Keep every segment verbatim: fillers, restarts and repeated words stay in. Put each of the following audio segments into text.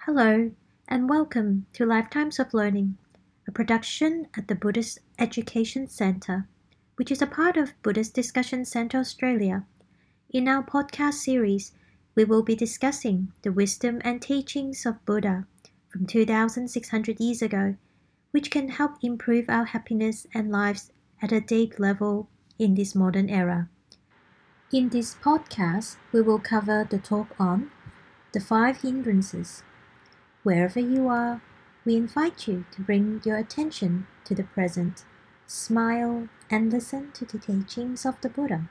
Hello, and welcome to Lifetimes of Learning, a production at the Buddhist Education Centre, which is a part of Buddhist Discussion Centre Australia. In our podcast series, we will be discussing the wisdom and teachings of Buddha from two thousand six hundred years ago, which can help improve our happiness and lives at a deep level in this modern era. In this podcast, we will cover the talk on the five hindrances. Wherever you are, we invite you to bring your attention to the present, smile, and listen to the teachings of the Buddha.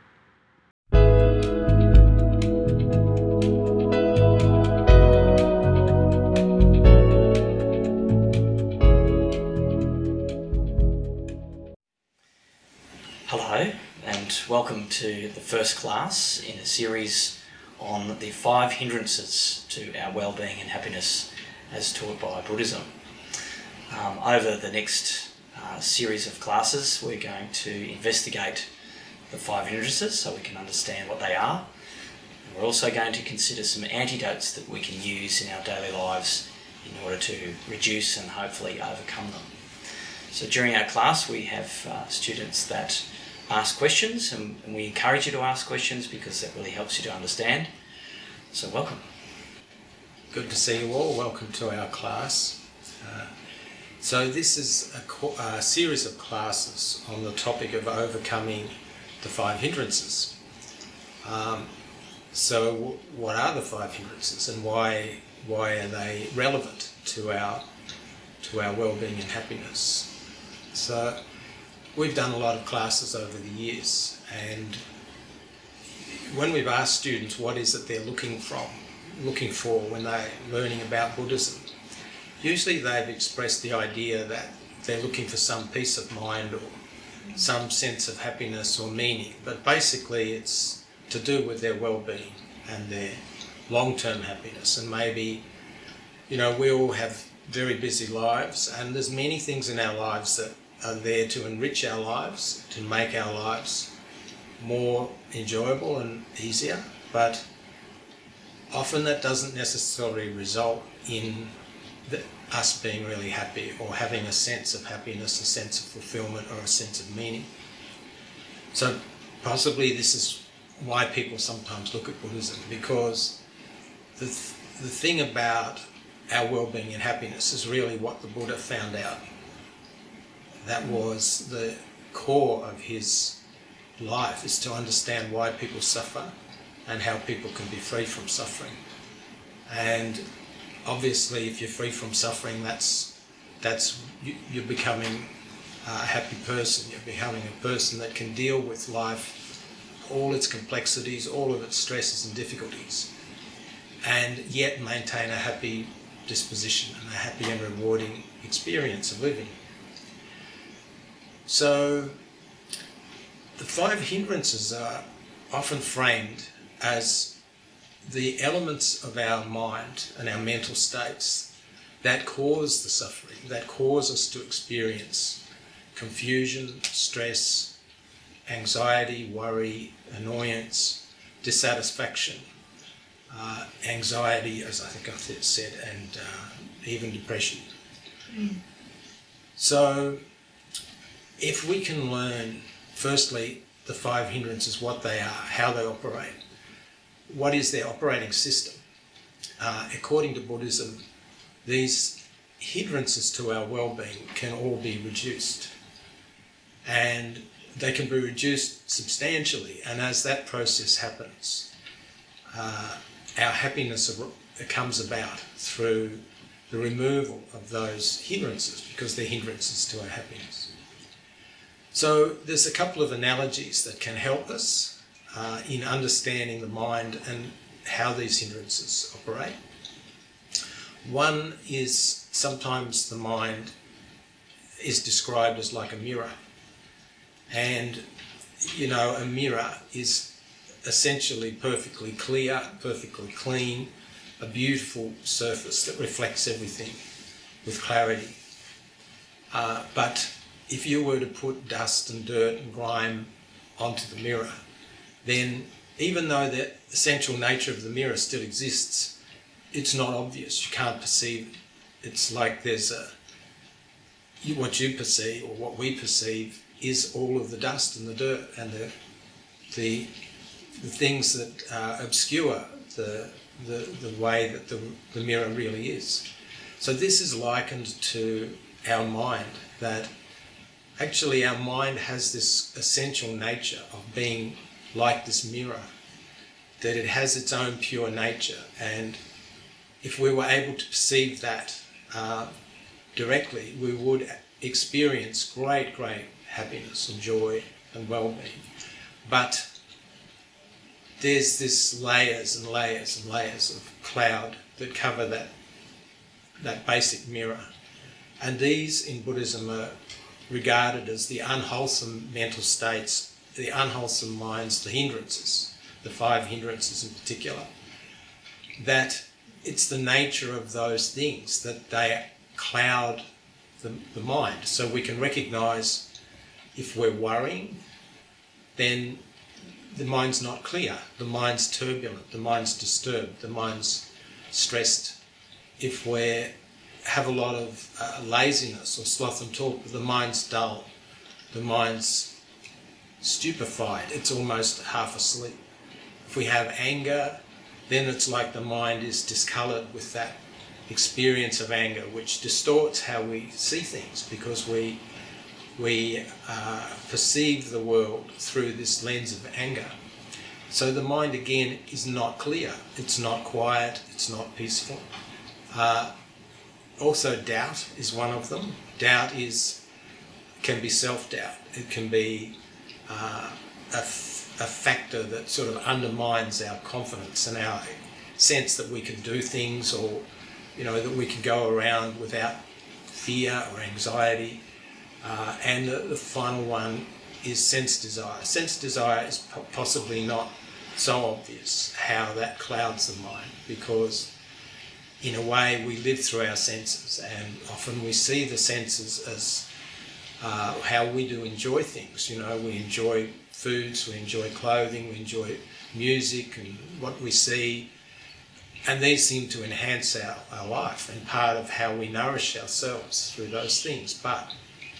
Hello, and welcome to the first class in a series on the five hindrances to our well-being and happiness as taught by Buddhism. Um, over the next uh, series of classes, we're going to investigate the five hindrances so we can understand what they are. And we're also going to consider some antidotes that we can use in our daily lives in order to reduce and hopefully overcome them. So during our class, we have uh, students that ask questions, and, and we encourage you to ask questions because that really helps you to understand. So welcome. Good to see you all. Welcome to our class. Uh, so this is a, co- a series of classes on the topic of overcoming the five hindrances. Um, so w- what are the five hindrances, and why why are they relevant to our to our well-being and happiness? So we've done a lot of classes over the years, and when we've asked students what is it they're looking from, looking for when they're learning about Buddhism, usually they've expressed the idea that they're looking for some peace of mind or some sense of happiness or meaning, but basically it's to do with their well-being and their long-term happiness. And maybe, you know, we all have very busy lives, and there's many things in our lives that are there to enrich our lives, to make our lives more enjoyable and easier, but often that doesn't necessarily result in the, us being really happy or having a sense of happiness, a sense of fulfillment, or a sense of meaning. So possibly this is why people sometimes look at Buddhism, because the, th- the thing about our well-being and happiness is really what the Buddha found out. That was the core of his life, is to understand why people suffer and how people can be free from suffering. And obviously if you're free from suffering, that's that's you, you're becoming a happy person. You're becoming a person that can deal with life, all its complexities, all of its stresses and difficulties, and yet maintain a happy disposition and a happy and rewarding experience of living. So the five hindrances are often framed as the elements of our mind and our mental states that cause the suffering, that cause us to experience confusion, stress, anxiety, worry, annoyance, dissatisfaction, uh, anxiety, as I think I've said, and uh, even depression. Mm. So if we can learn, firstly, the five hindrances, what they are, how they operate, what is their operating system. Uh, according to Buddhism, these hindrances to our well-being can all be reduced. And they can be reduced substantially. And as that process happens, uh, our happiness comes about through the removal of those hindrances, because they're hindrances to our happiness. So there's a couple of analogies that can help us uh, in understanding the mind and how these hindrances operate. One is sometimes the mind is described as like a mirror. And, you know, a mirror is essentially perfectly clear, perfectly clean, a beautiful surface that reflects everything with clarity. Uh, but if you were to put dust and dirt and grime onto the mirror, then even though the essential nature of the mirror still exists, it's not obvious. You can't perceive it. It's like there's a, you, what you perceive or what we perceive is all of the dust and the dirt and the the, the things that uh, obscure the, the the way that the, the mirror really is. So this is likened to our mind, that actually our mind has this essential nature of being like this mirror, that it has its own pure nature, and if we were able to perceive that uh, directly, we would experience great, great happiness and joy and well-being. But there's this layers and layers and layers of cloud that cover that, that basic mirror. And these in Buddhism are regarded as the unwholesome mental states, the unwholesome minds, the hindrances, the five hindrances in particular, that it's the nature of those things that they cloud the, the mind. So we can recognise if we're worrying, then the mind's not clear, the mind's turbulent, the mind's disturbed, the mind's stressed. If we have a lot of uh, laziness or sloth and torpor, the mind's dull, the mind's stupefied, it's almost half asleep. If we have anger, then it's like the mind is discoloured with that experience of anger, which distorts how we see things, because we we uh, perceive the world through this lens of anger. So the mind again is not clear, it's not quiet, it's not peaceful. Uh, also doubt is one of them. Doubt is can be self-doubt, it can be uh, a, f- a factor that sort of undermines our confidence and our sense that we can do things, or you know, that we can go around without fear or anxiety. Uh, and the, the final one is sense desire. Sense desire is po- possibly not so obvious how that clouds the mind, because in a way we live through our senses, and often we see the senses as uh, how we do enjoy things. You know, we enjoy foods, we enjoy clothing, we enjoy music and what we see, and these seem to enhance our, our life and part of how we nourish ourselves through those things. But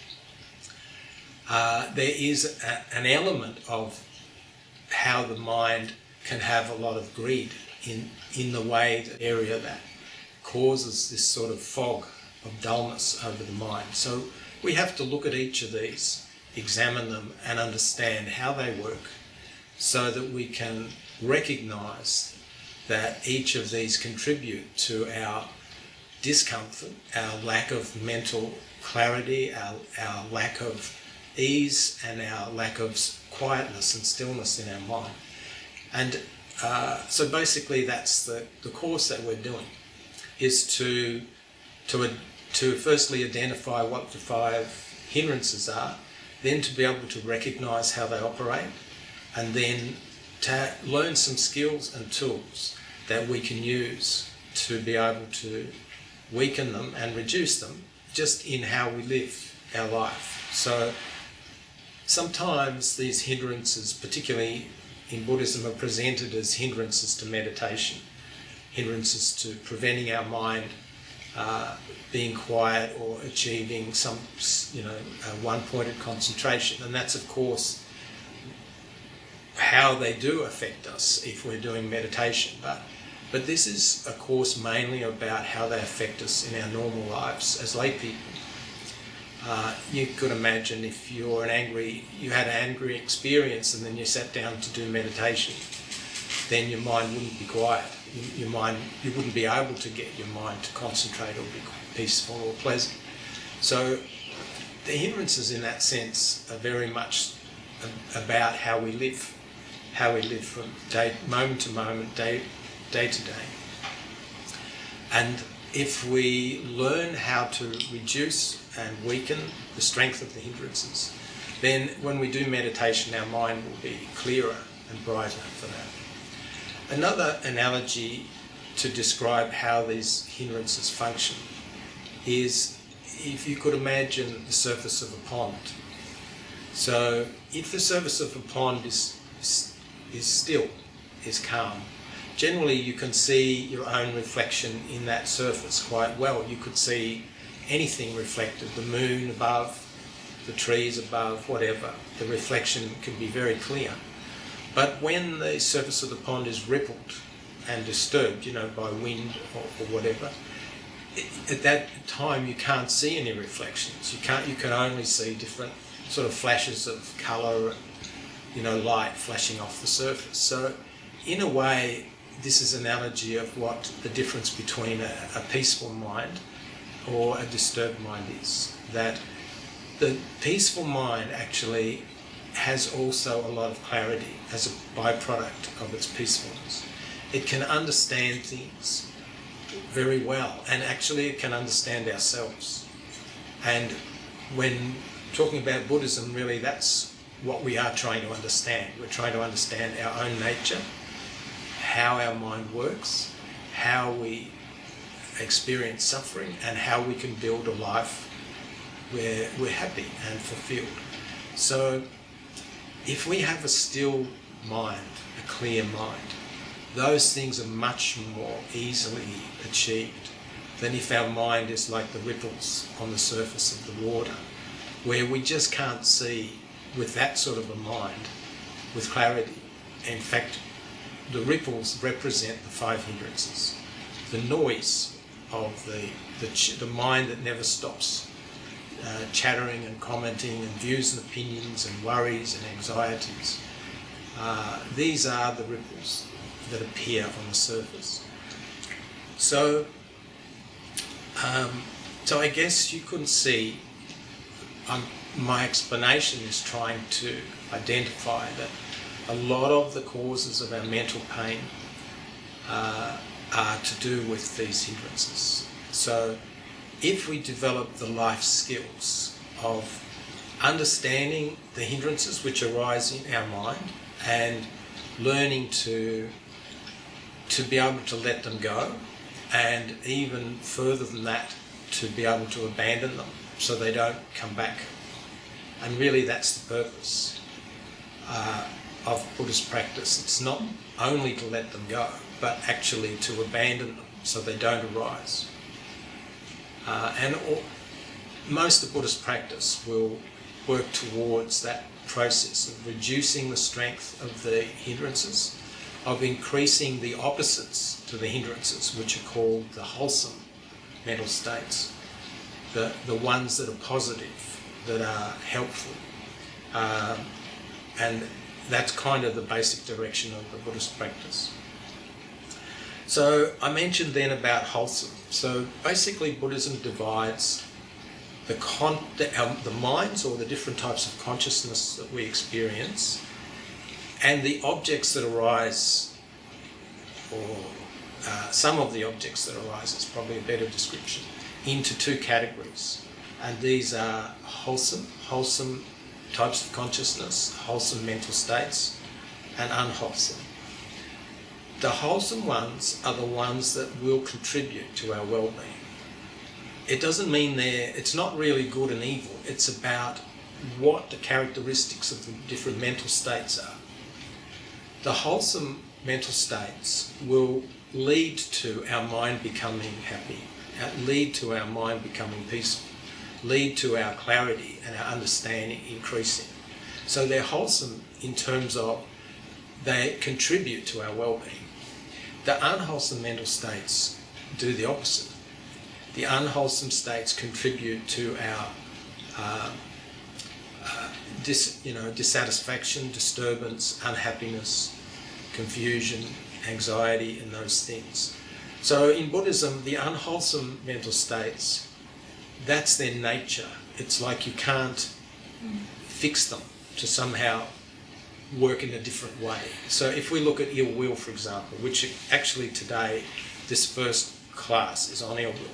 Uh, there is a, an element of how the mind can have a lot of greed in, in the way, the area that causes this sort of fog of dullness over the mind. So we have to look at each of these, examine them and understand how they work, so that we can recognise that each of these contribute to our discomfort, our lack of mental clarity, our, our lack of ease and our lack of quietness and stillness in our mind. And uh, so basically that's the, the course that we're doing, is to, to, to firstly identify what the five hindrances are, then to be able to recognise how they operate, and then to learn some skills and tools that we can use to be able to weaken them and reduce them just in how we live our life. So sometimes these hindrances, particularly in Buddhism, are presented as hindrances to meditation, hindrances to preventing our mind uh, being quiet or achieving some, you know, uh, one-pointed concentration. And that's, of course, how they do affect us if we're doing meditation. But, but this is a course mainly about how they affect us in our normal lives as lay people. Uh, you could imagine if you're an angry, you had an angry experience and then you sat down to do meditation, then your mind wouldn't be quiet. Your mind, you wouldn't be able to get your mind to concentrate or be peaceful or pleasant. So the hindrances in that sense are very much about how we live, how we live from day, moment to moment, day, day to day. And if we learn how to reduce and weaken the strength of the hindrances, then when we do meditation, our mind will be clearer and brighter for that. Another analogy to describe how these hindrances function is if you could imagine the surface of a pond. So if the surface of a pond is, is, is still, is calm, generally you can see your own reflection in that surface quite well. You could see anything reflected, the moon above, the trees above, whatever. The reflection can be very clear. But when the surface of the pond is rippled and disturbed, you know, by wind or, or whatever, it, at that time you can't see any reflections. You can't. You can only see different sort of flashes of colour and, you know, light flashing off the surface. So, in a way, this is an analogy of what the difference between a, a peaceful mind or a disturbed mind is. That the peaceful mind actually has also a lot of clarity as a byproduct of its peacefulness. It can understand things very well, and actually it can understand ourselves. And when talking about Buddhism, really that's what we are trying to understand. We're trying to understand our own nature, how our mind works, how we experience suffering, and how we can build a life where we're happy and fulfilled. So if we have a still mind, a clear mind, those things are much more easily achieved than if our mind is like the ripples on the surface of the water, where we just can't see with that sort of a mind with clarity. In fact, the ripples represent the five hindrances, the noise of the, the, ch- the mind that never stops. Uh, chattering and commenting and views and opinions and worries and anxieties. Uh, these are the ripples that appear on the surface. So, um, so I guess you couldn't see, um, my explanation is trying to identify that a lot of the causes of our mental pain uh, are to do with these hindrances. So, if we develop the life skills of understanding the hindrances which arise in our mind and learning to to be able to let them go, and even further than that, to be able to abandon them so they don't come back. And really that's the purpose uh, of Buddhist practice. It's not only to let them go, but actually to abandon them so they don't arise. Uh, and all, most of Buddhist practice will work towards that process of reducing the strength of the hindrances, of increasing the opposites to the hindrances, which are called the wholesome mental states, the, the ones that are positive, that are helpful. Um, and that's kind of the basic direction of the Buddhist practice. So I mentioned then about wholesome. So basically Buddhism divides the, con- the, um, the minds, or the different types of consciousness that we experience, and the objects that arise, or uh, some of the objects that arise is probably a better description, into two categories. And these are wholesome, wholesome types of consciousness, wholesome mental states, and unwholesome. The wholesome ones are the ones that will contribute to our well-being. It doesn't mean they're, it's not really good and evil. It's about what the characteristics of the different mental states are. The wholesome mental states will lead to our mind becoming happy, lead to our mind becoming peaceful, lead to our clarity and our understanding increasing. So they're wholesome in terms of they contribute to our well-being. The unwholesome mental states do the opposite. The unwholesome states contribute to our uh, uh, dis, you know, dissatisfaction, disturbance, unhappiness, confusion, anxiety, and those things. So in Buddhism, the unwholesome mental states, that's their nature. It's like you can't fix them to somehow work in a different way. So if we look at ill will, for example, which actually today, this first class is on ill will.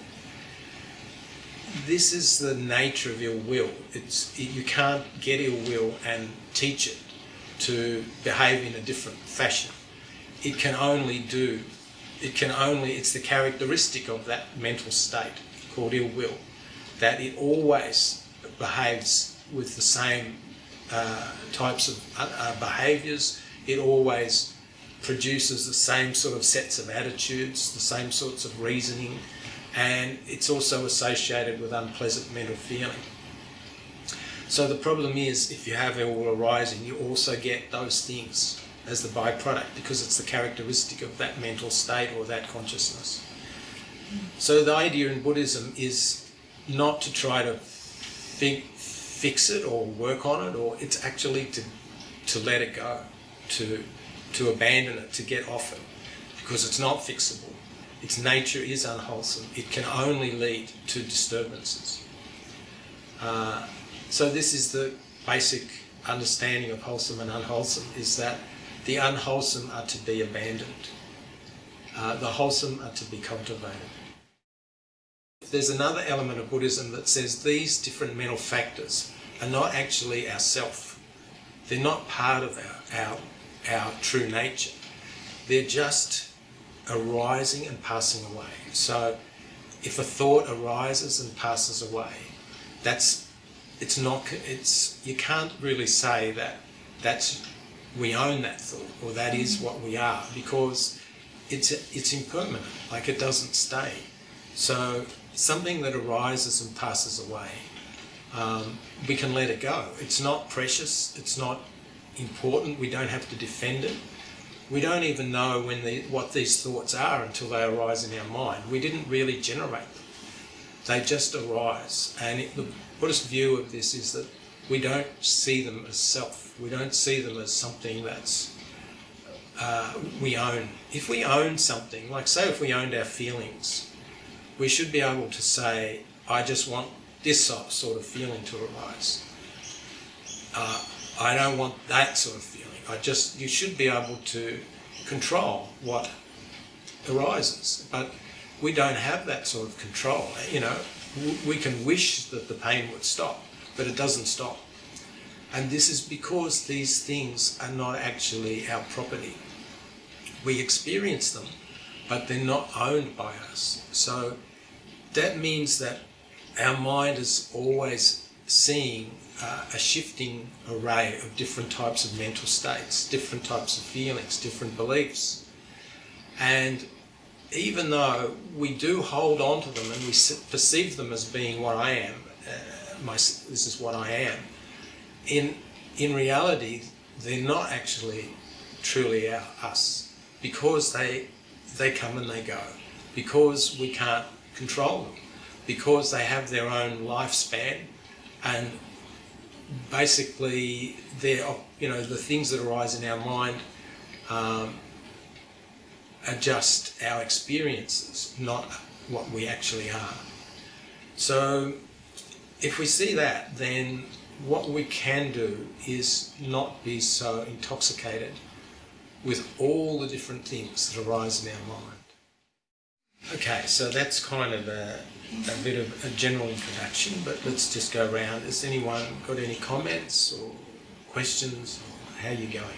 This is the nature of ill will. It's, you can't get ill will and teach it to behave in a different fashion. It can only do, it can only, it's the characteristic of that mental state called ill will, that it always behaves with the same uh, types of uh, behaviours. It always produces the same sort of sets of attitudes, the same sorts of reasoning, and it's also associated with unpleasant mental feeling. So the problem is, if you have all arising, you also get those things as the byproduct, because it's the characteristic of that mental state or that consciousness. So the idea in Buddhism is not to try to fi- fix it or work on it, or it's actually to to let it go, to to abandon it, to get off it, because it's not fixable. Its nature is unwholesome. It can only lead to disturbances. Uh, so this is the basic understanding of wholesome and unwholesome, is that the unwholesome are to be abandoned. Uh, the wholesome are to be cultivated. There's another element of Buddhism that says these different mental factors are not actually our self. They're not part of our, our, our true nature. They're just arising and passing away. So if a thought arises and passes away, that's it's not it's you can't really say that that's we own that thought or that is what we are, because it's it's impermanent, like it doesn't stay. So something that arises and passes away, um, we can let it go. It's not precious, it's not important, we don't have to defend it. We don't even know when the, what these thoughts are until they arise in our mind. We didn't really generate them. They just arise. And it, the Buddhist view of this is that we don't see them as self. We don't see them as something that's uh, we own. If we own something, like say if we owned our feelings, we should be able to say, I just want this sort of feeling to arise. Uh, I don't want that sort of feeling. I just, you should be able to control what arises, but we don't have that sort of control. You know, we can wish that the pain would stop, but it doesn't stop. And this is because these things are not actually our property. We experience them, but they're not owned by us. So that means that our mind is always seeing uh, a shifting array of different types of mental states, different types of feelings, different beliefs. And even though we do hold on to them and we perceive them as being what I am, uh, my, this is what I am, in, in reality, they're not actually truly our, us, because they, they come and they go, because we can't control them, because they have their own lifespan, and basically they're, you know, the things that arise in our mind um, are just our experiences, not what we actually are. So if we see that, then what we can do is not be so intoxicated with all the different things that arise in our mind. Okay, so that's kind of a, a bit of a general introduction, but let's just go around. Has anyone got any comments or questions, or how you going?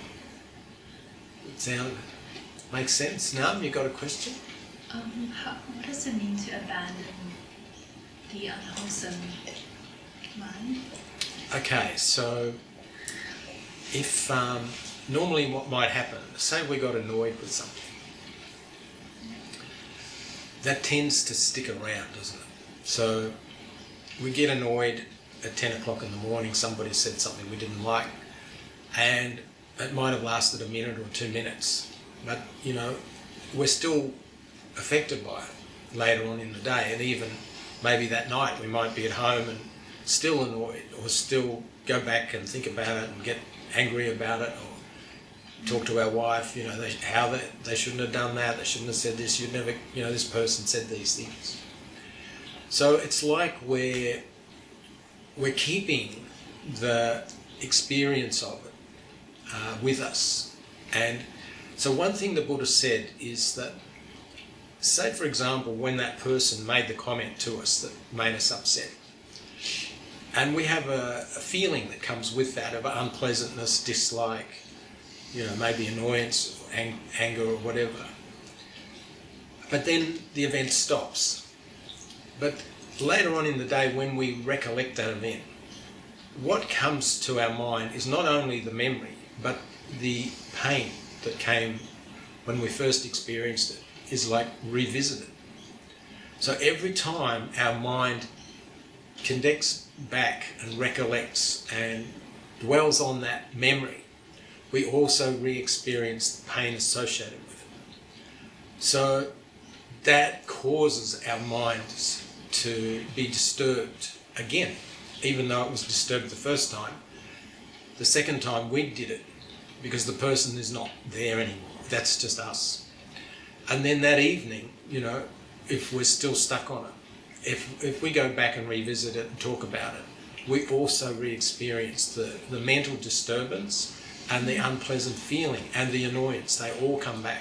It sound makes sense? Nam, you got a question? Um, how, what does it mean to abandon the unwholesome mind? Okay, so if um, normally what might happen, say we got annoyed with something, that tends to stick around, doesn't it? So we get annoyed at ten o'clock in the morning, somebody said something we didn't like, and it might have lasted a minute or two minutes, but you know, we're still affected by it later on in the day, and even maybe that night we might be at home and still annoyed, or still go back and think about it and get angry about it, or talk to our wife, you know, they, how they, they shouldn't have done that, they shouldn't have said this, you'd never, you know, this person said these things. So it's like we're, we're keeping the experience of it uh, with us. And so one thing the Buddha said is that, say for example, when that person made the comment to us that made us upset, and we have a, a feeling that comes with that of unpleasantness, dislike, you know, maybe annoyance, or ang- anger or whatever. But then the event stops. But later on in the day, when we recollect that event, what comes to our mind is not only the memory, but the pain that came when we first experienced it is like revisited. So every time our mind connects back and recollects and dwells on that memory, we also re-experience the pain associated with it. So that causes our minds to be disturbed again, even though it was disturbed the first time. The second time we did it, because the person is not there anymore. That's just us. And then that evening, you know, if we're still stuck on it, if if we go back and revisit it and talk about it, we also re-experience the, the mental disturbance and the unpleasant feeling and the annoyance. They all come back.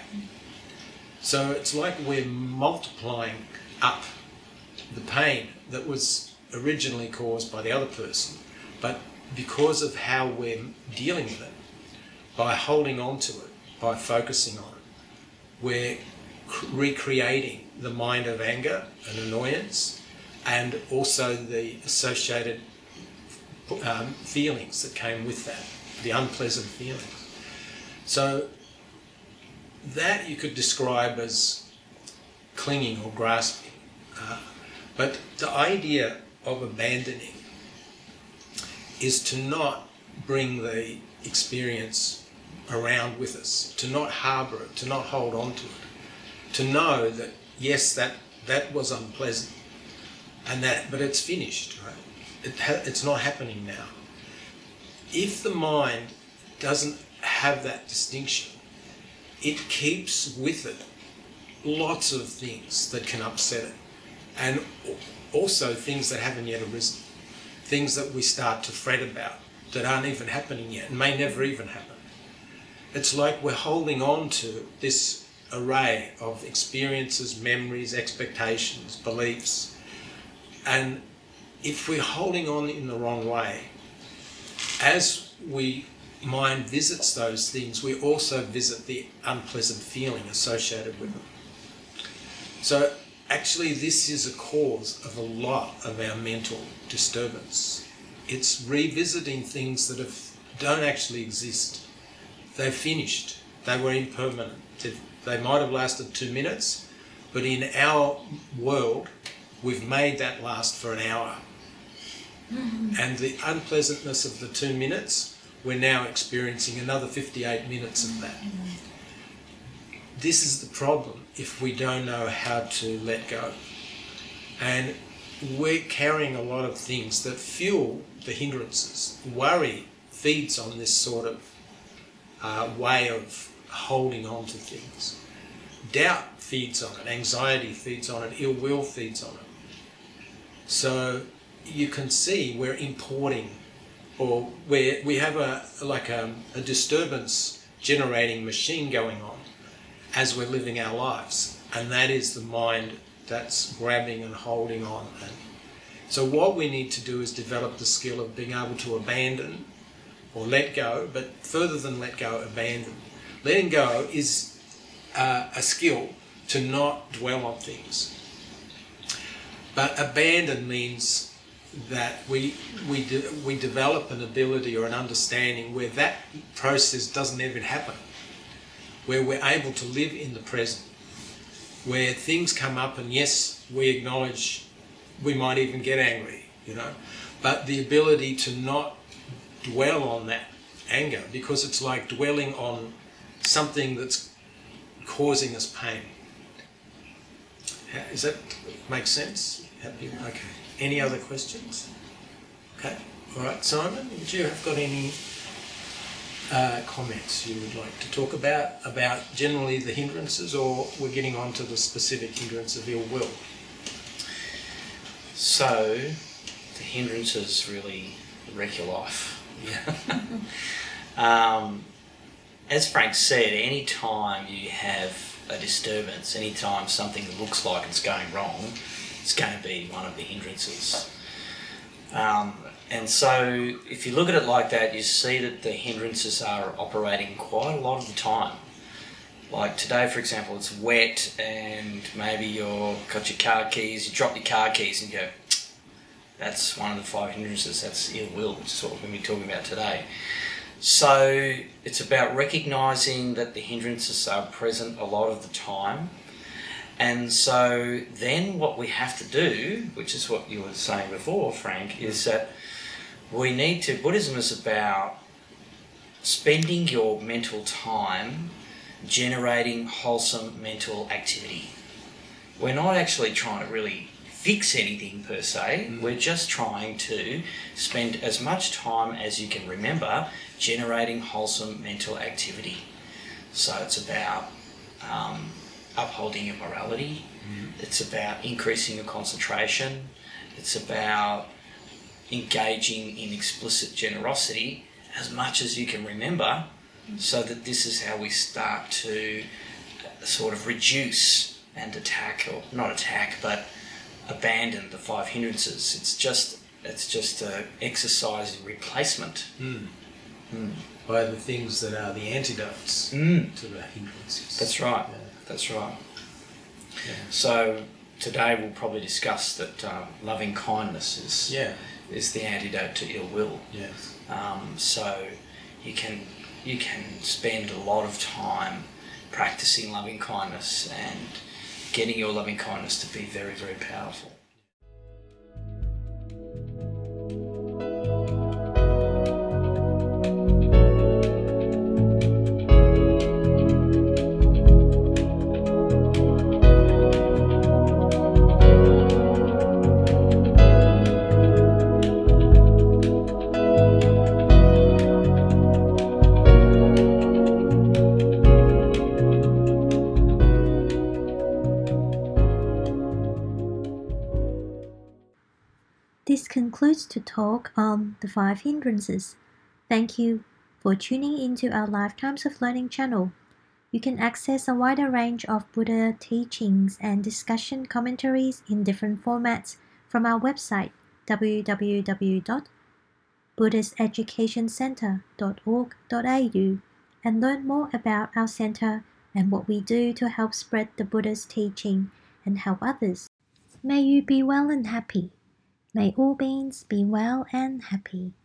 So it's like we're multiplying up the pain that was originally caused by the other person, but because of how we're dealing with it, by holding on to it, by focusing on it, we're c- recreating the mind of anger and annoyance, and also the associated um, feelings that came with that, the unpleasant feelings. So that you could describe as clinging or grasping. Uh, but the idea of abandoning is to not bring the experience around with us, to not harbour it, to not hold on to it, to know that yes, that that was unpleasant, and that, but it's finished, right? It ha- it's not happening now. If the mind doesn't have that distinction, it keeps with it lots of things that can upset it, and also things that haven't yet arisen, things that we start to fret about that aren't even happening yet and may never even happen. It's like we're holding on to this array of experiences, memories, expectations, beliefs, and if we're holding on in the wrong way, as we mind visits those things, we also visit the unpleasant feeling associated with them. So actually this is a cause of a lot of our mental disturbance. It's revisiting things that have, don't actually exist. They're finished. They were impermanent. They might have lasted two minutes, but in our world, we've made that last for an hour. Mm-hmm. And the unpleasantness of the two minutes, we're now experiencing another fifty-eight minutes of that. Mm-hmm. This is the problem if we don't know how to let go. And we're carrying a lot of things that fuel the hindrances. Worry feeds on this sort of uh, way of holding on to things. Doubt feeds on it, anxiety feeds on it, ill will feeds on it. So you can see we're importing, or we we have a like a, a disturbance generating machine going on as we're living our lives, and that is the mind that's grabbing and holding on. And so what we need to do is develop the skill of being able to abandon or let go, but further than let go, abandon. Letting go is uh, a skill to not dwell on things. But abandon means that we we de- we develop an ability or an understanding where that process doesn't even happen, where we're able to live in the present, where things come up and yes, we acknowledge, we might even get angry, you know, but the ability to not dwell on that anger, because it's like dwelling on something that's causing us pain. Does that make sense? Happy? Okay. Any other questions? Okay. All right. Simon, would you have got any uh, comments you would like to talk about, about generally the hindrances, or we're getting on to the specific hindrance of ill will? So, the hindrances really wreck your life. Yeah. um, as Frank said, any time you have a disturbance, any time something looks like it's going wrong, it's going to be one of the hindrances. Um, and so if you look at it like that, you see that the hindrances are operating quite a lot of the time. Like today, for example, it's wet and maybe you've got your car keys, you drop your car keys and you go, that's one of the five hindrances, that's ill will, which is what we're going to be talking about today. So it's about recognising that the hindrances are present a lot of the time. And so then what we have to do, which is what you were saying before, Frank, is that we need to, Buddhism is about spending your mental time generating wholesome mental activity. We're not actually trying to really fix anything per se, mm. we're just trying to spend as much time as you can remember generating wholesome mental activity. So it's about um, upholding your morality, mm. it's about increasing your concentration, it's about engaging in explicit generosity as much as you can remember, mm. so that this is how we start to sort of reduce and attack, or not attack, but abandon the five hindrances. It's just it's just an exercise in replacement. Mm. Mm. By the things that are the antidotes mm. to the hindrances. That's right. Yeah. That's right. Yeah. So today we'll probably discuss that um, loving kindness is yeah. is the antidote to ill will. Yes. Um, so you can you can spend a lot of time practicing loving kindness and getting your loving kindness to be very, very powerful. This concludes the talk on the five hindrances. Thank you for tuning into our Lifetimes of Learning channel. You can access a wider range of Buddha teachings and discussion commentaries in different formats from our website w w w dot buddhist education center dot org dot a u and learn more about our center and what we do to help spread the Buddha's teaching and help others. May you be well and happy. May all beings be well and happy.